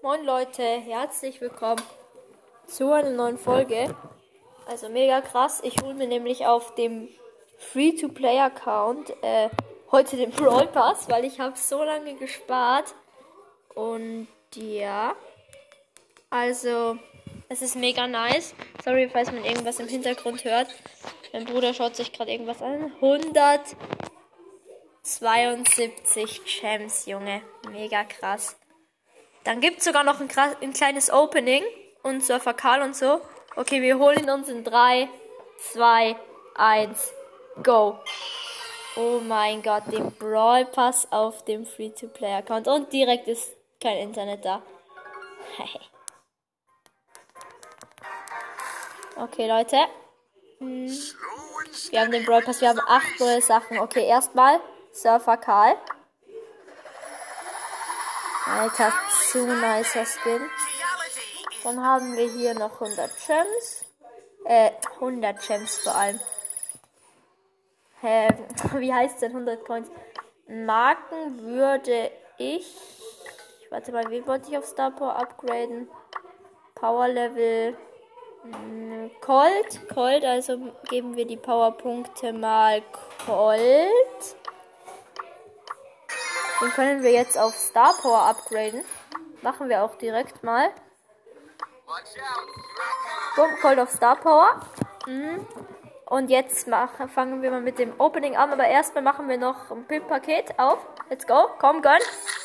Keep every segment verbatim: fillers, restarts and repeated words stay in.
Moin Leute, herzlich willkommen zu einer neuen Folge. Also mega krass, ich hole mir nämlich auf dem Free-to-Play-Account äh, heute den Brawl Pass, weil ich habe so lange gespart. Und ja, also es ist mega nice. Sorry, falls man irgendwas im Hintergrund hört. Mein Bruder schaut sich gerade irgendwas an. hundertzweiundsiebzig Gems, Junge. Mega krass. Dann gibt es sogar noch ein, ein kleines Opening und Surfer Karl und so. Okay, wir holen uns in drei, zwei, eins, go. Oh mein Gott, den Brawl Pass auf dem Free-to-Play-Account. Und direkt ist kein Internet da. Okay, Leute. Hm. Wir haben den Brawl Pass, wir haben acht neue Sachen. Okay, erstmal Surfer Karl. Alter, zu nicer Skin. Dann haben wir hier noch hundert Gems. Äh, hundert Gems vor allem. Hä, wie heißt denn hundert Coins? Marken würde ich... Warte mal, wie wollte ich auf Star Power upgraden? Power Level... Colt. Colt, also geben wir die Powerpunkte mal Colt. Den können wir jetzt auf Star Power upgraden. Machen wir auch direkt mal. Bumm, Colt auf Star Power. Mhm. Und jetzt machen, fangen wir mal mit dem Opening an. Aber erstmal machen wir noch ein Pimp-Paket auf. Let's go. Komm, gönn.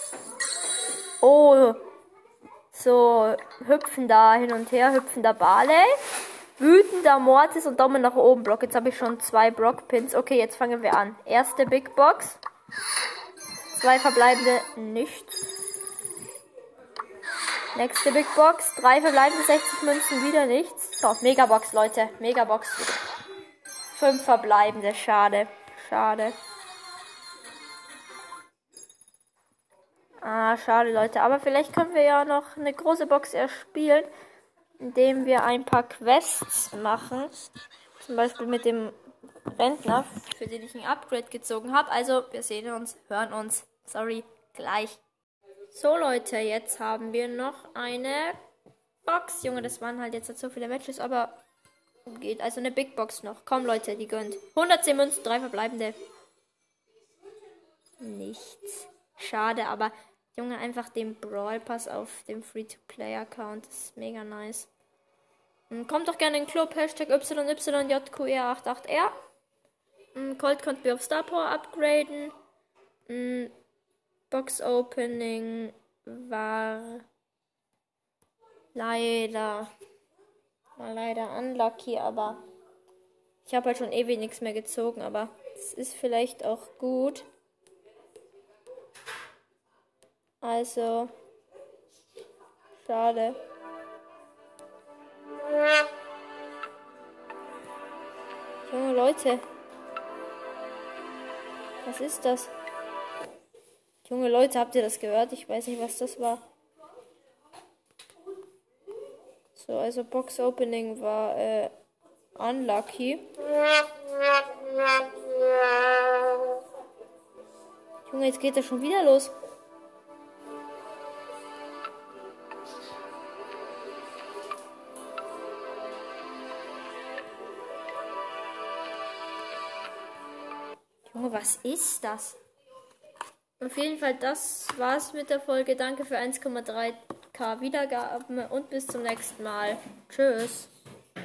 Oh. So, hüpfender hin und her. Hüpfender Barley. Wütender Mortis und Daumen nach oben Block. Jetzt habe ich schon zwei Brock-Pins. Okay, jetzt fangen wir an. Erste Big Box. Zwei verbleibende, nichts. Nächste Big Box. Drei verbleibende, sechzig Münzen, wieder nichts. So, Megabox, Leute. Megabox. Fünf verbleibende, schade. Schade. Ah, schade, Leute. Aber vielleicht können wir ja noch eine große Box erspielen, indem wir ein paar Quests machen. Zum Beispiel mit dem Rentner, für den ich ein Upgrade gezogen habe. Also, wir sehen uns, hören uns. Sorry, gleich. So, Leute, jetzt haben wir noch eine Box. Junge, das waren halt jetzt so viele Matches, aber geht. Also eine Big Box noch. Komm, Leute, die gönnt. hundertzehn Münzen, drei verbleibende. Nichts. Schade, aber Junge, einfach den Brawl Pass auf dem Free-to-Play-Account. Das ist mega nice. Kommt doch gerne in den Club. Hashtag Y Y J Q R achtundachtzig R. Colt konnten wir auf Star Power upgraden. Box Opening war leider war leider unlucky, aber ich habe halt schon ewig nichts mehr gezogen, aber es ist vielleicht auch gut. Also schade. Junge Leute. Was ist das? Junge Leute, habt ihr das gehört? Ich weiß nicht, was das war. So, also Box Opening war äh, unlucky. Junge, jetzt geht das schon wieder los. Junge, was ist das? Auf jeden Fall, das war's mit der Folge. Danke für eins Komma drei K Wiedergaben und bis zum nächsten Mal. Tschüss.